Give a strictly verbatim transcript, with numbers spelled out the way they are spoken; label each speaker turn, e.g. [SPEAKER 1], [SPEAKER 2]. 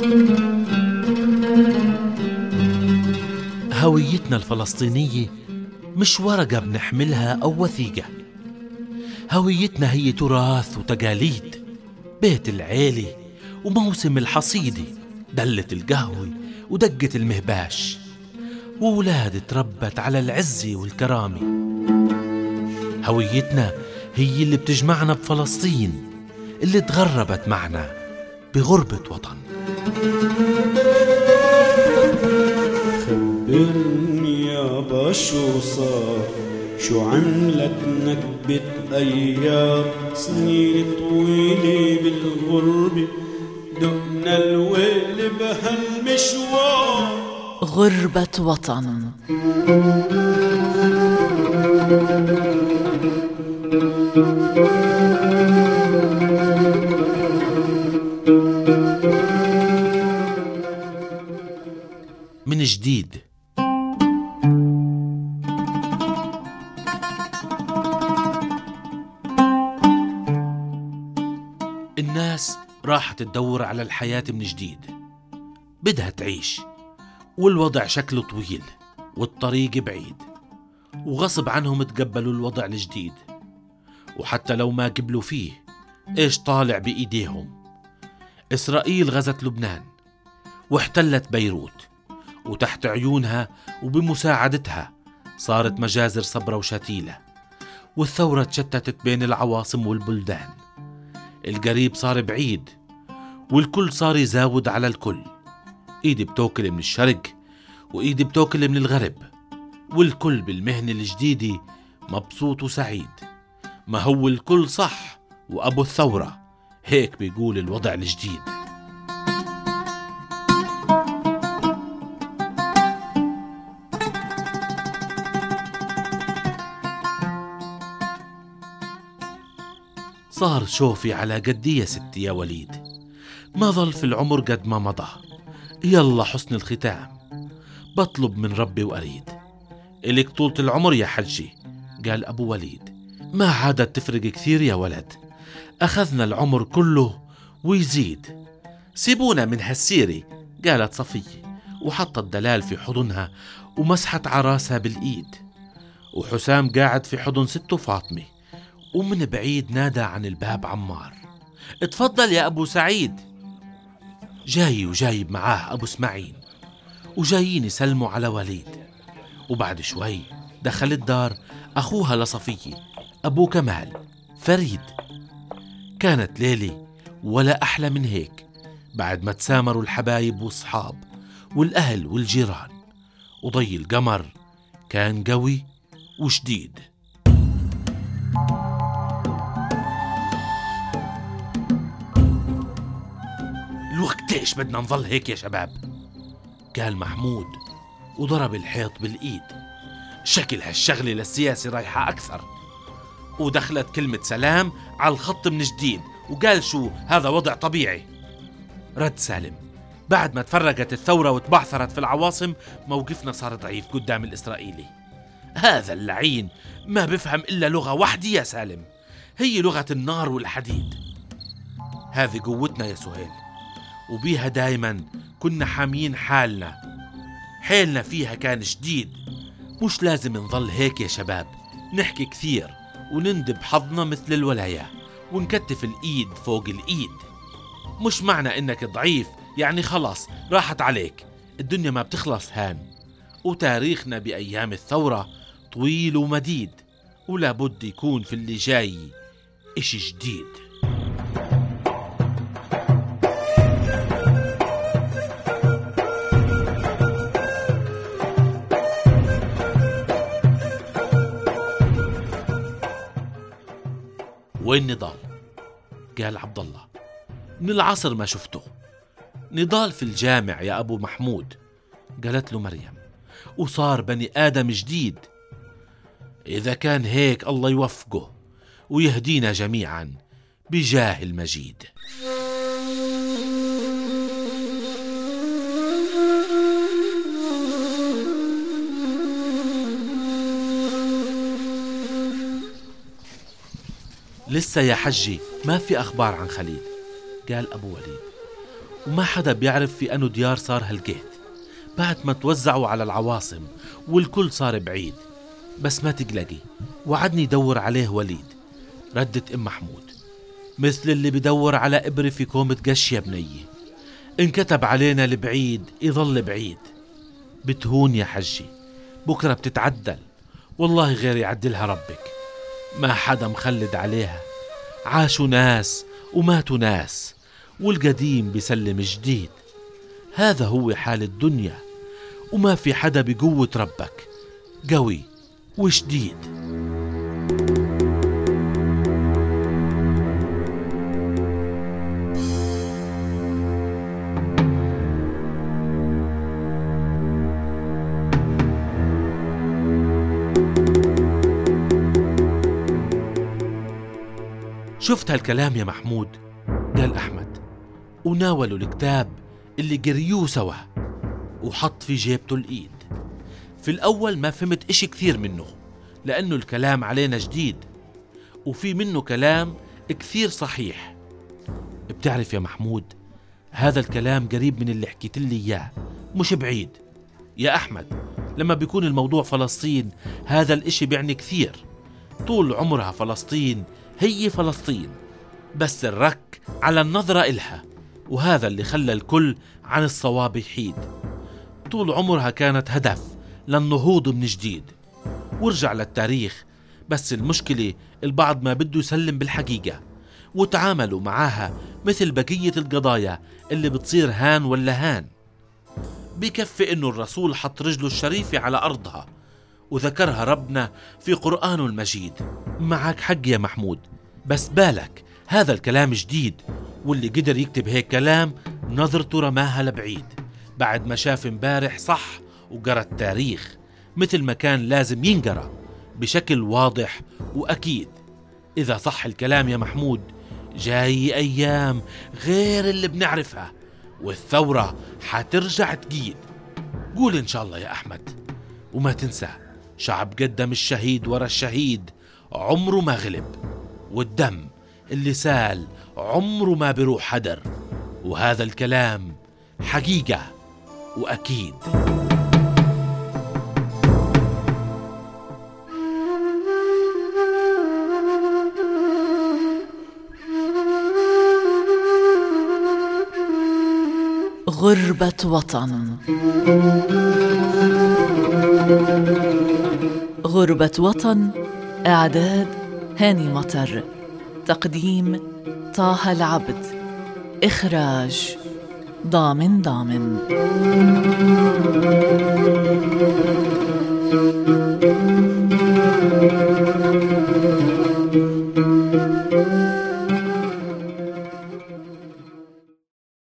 [SPEAKER 1] هويتنا الفلسطينية مش ورقة بنحملها أو وثيقة. هويتنا هي تراث وتقاليد، بيت العيلة وموسم الحصيدة، دلة القهوة ودقة المهباش، وولاد تربت على العزة والكرامة. هويتنا هي اللي بتجمعنا بفلسطين اللي تغربت معنا بغربة وطن.
[SPEAKER 2] خبرني يابا شو صار، شو عملت نكبة أيام، سنين طويلة بالغربة دقنا الويل بهالمشوار.
[SPEAKER 3] غربة وطن.
[SPEAKER 1] من جديد. الناس راحت تدور على الحياة من جديد، بدها تعيش، والوضع شكله طويل والطريق بعيد، وغصب عنهم تقبلوا الوضع الجديد. وحتى لو ما قبلوا فيه، إيش طالع بإيديهم؟ إسرائيل غزت لبنان واحتلت بيروت، وتحت عيونها وبمساعدتها صارت مجازر صبرا وشتيلة، والثورة تشتتت بين العواصم والبلدان. القريب صار بعيد، والكل صار يزاود على الكل. ايدي بتوكل من الشرق وايدي بتوكل من الغرب، والكل بالمهنة الجديدة مبسوط وسعيد. ما هو الكل صح وأبو الثورة، هيك بيقول الوضع الجديد. صار شوفي على قدي يا ستي يا وليد، ما ظل في العمر قد ما مضى، يلا حسن الختام، بطلب من ربي وأريد. إلك طولة العمر يا حجي، قال أبو وليد. ما عادت تفرق كثير يا ولد، أخذنا العمر كله ويزيد. سيبونا من هالسيرة، قالت صفية، وحطت دلال في حضنها ومسحت عراسها بالإيد. وحسام قاعد في حضن سته فاطمة، ومن بعيد نادى عن الباب عمار: اتفضل يا أبو سعيد. جاي وجايب معاه أبو اسماعيل، وجايين يسلموا على وليد. وبعد شوي دخل الدار أخوها لصفية، أبو كمال فريد. كانت ليلة ولا أحلى من هيك، بعد ما تسامروا الحبايب والصحاب والأهل والجيران، وضي القمر كان قوي وشديد. الوقت ايش بدنا نظل هيك يا شباب؟ قال محمود وضرب الحيط بالإيد. شكل هالشغلة للسياسة رايحة أكثر. ودخلت كلمة سلام على الخط من جديد، وقال شو هذا وضع طبيعي. رد سالم: بعد ما تفرقت الثورة وتبعثرت في العواصم، موقفنا صار ضعيف قدام الإسرائيلي. هذا اللعين ما بفهم إلا لغة واحدة يا سالم، هي لغة النار والحديد. هذه قوتنا يا سهيل، وبيها دايما كنا حاميين حالنا، حيلنا فيها كان شديد. مش لازم نظل هيك يا شباب، نحكي كثير ونندب حظنا مثل الولاية، ونكتف الإيد فوق الإيد. مش معنى إنك ضعيف يعني خلاص راحت عليك، الدنيا ما بتخلص هان، وتاريخنا بأيام الثورة طويل ومديد، ولا بد يكون في اللي جاي إشي جديد. وين نضال؟ قال عبد الله: من العصر ما شفته. نضال في الجامع يا أبو محمود، قالت له مريم، وصار بني آدم جديد. إذا كان هيك الله يوفقه ويهدينا جميعا بجاه المجيد. لسه يا حجي ما في أخبار عن خليل، قال أبو وليد. وما حدا بيعرف في أنو ديار صار هالجيت بعد ما توزعوا على العواصم والكل صار بعيد. بس ما تقلقي، وعدني دور عليه وليد. ردت أم محمود: مثل اللي بدور على إبرة في كومة قش يا بنيي، انكتب علينا البعيد يظل بعيد. بتهون يا حجي، بكرة بتتعدل، والله غير يعدلها ربك. ما حدا مخلد عليها، عاشوا ناس وماتوا ناس، والقديم بيسلم جديد. هذا هو حال الدنيا، وما في حدا بقوة ربك، قوي وشديد. شفت هالكلام يا محمود؟ قال أحمد، وناولوا الكتاب اللي قريوه سوا وحط في جيبته الإيد. في الأول ما فهمت إشي كثير منه، لأنه الكلام علينا جديد، وفي منه كلام كثير صحيح. بتعرف يا محمود، هذا الكلام قريب من اللي حكيت لي إياه، مش بعيد. يا أحمد، لما بيكون الموضوع فلسطين هذا الإشي بيعني كثير. طول عمرها فلسطين هي فلسطين، بس الرك على النظرة إلها، وهذا اللي خلى الكل عن الصواب يحيد. طول عمرها كانت هدف للنهوض من جديد. ورجع للتاريخ، بس المشكلة البعض ما بده يسلم بالحقيقة، وتعاملوا معاها مثل بقية القضايا اللي بتصير هان ولا هان. بكفي إنه الرسول حط رجله الشريفة على أرضها وذكرها ربنا في قرآنه المجيد. معك حق يا محمود، بس بالك هذا الكلام جديد، واللي قدر يكتب هيك كلام نظرته رماها لبعيد بعد ما شاف امبارح صح وقرأ التاريخ مثل ما كان لازم ينقرأ بشكل واضح وأكيد. إذا صح الكلام يا محمود، جاي أيام غير اللي بنعرفها، والثورة حترجع تقيد. قول إن شاء الله يا أحمد، وما تنسى شعب قدم الشهيد ورا الشهيد عمره ما غلب، والدم اللي سال عمره ما بيروح هدر، وهذا الكلام حقيقة وأكيد.
[SPEAKER 3] غربة وطن. غربة وطن، إعداد هاني مطر، تقديم طه العبد، إخراج ضامن ضامن.